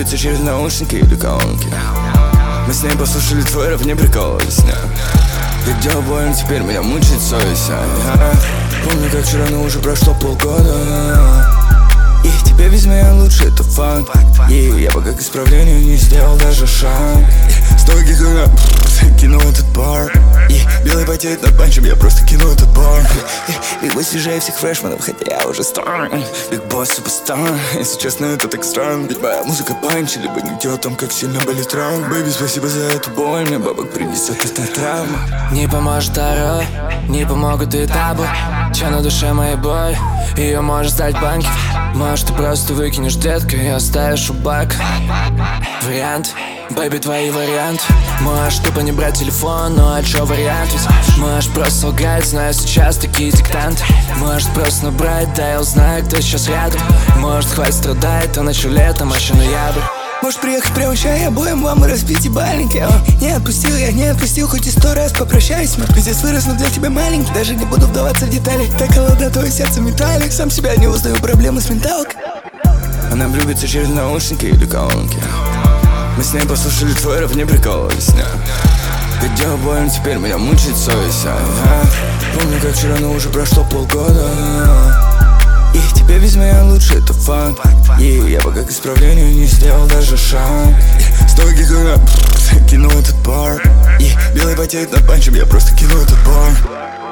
любится через наушники или колонки. Мы с ней послушали твой рэп, не прикалывались, не. Ведь дело больно, теперь меня мучает совесть. Помню, как вчера, но уже прошло полгода. И тебе без меня лучше, это факт. И я пока к исправлению не сделал даже шаг. Стойки, когда кинул этот бар. И белый потеет над панчем, я просто кину этот бар. И вы свежее всех фрешманов, хотя я уже стар. Биг босс, суперстар. Если честно, это так странно. Ведь моя музыка панч, либо нигде о том, как сильно болит ран. Бэйби, спасибо за эту боль, мне бабок принесет эта травма. Не поможет таро, не помогут и табу. Че на душе моей бой, ее может стать банки. Может ты просто выкинешь, детка, и оставишь у бака. Вариант, бэйби, твои варианты. Можешь тупо не брать телефон, ну а чё вариант? Ведь можешь просто лгать, знаю сейчас такие диктанты. Может просто набрать, да я узнаю, кто сейчас рядом. Может хватит страдать, то начал летом, а еще ноябрь. Может приехать прямо сейчас и обоим вам разбить ебальники. Не отпустил, я не отпустил, хоть и 100 раз попрощаюсь. Мой пиздец вырос, но для тебя маленький. Даже не буду вдаваться в детали. Так холодно, твое сердце металлик. Сам себя не узнаю, проблемы с менталкой. Она влюбится через наушники или колонки. Мы с ней послушали твой рэп, не прикалывались, не. Ведь дело больно, теперь меня мучает совесть. Помню, как вчера, но уже прошло полгода. И тебе без меня лучше, это факт. И я пока к исправлению не сделал даже шаг. Стойки, когда кинул этот бар. И белый потеет над панчем, я просто кину этот бар.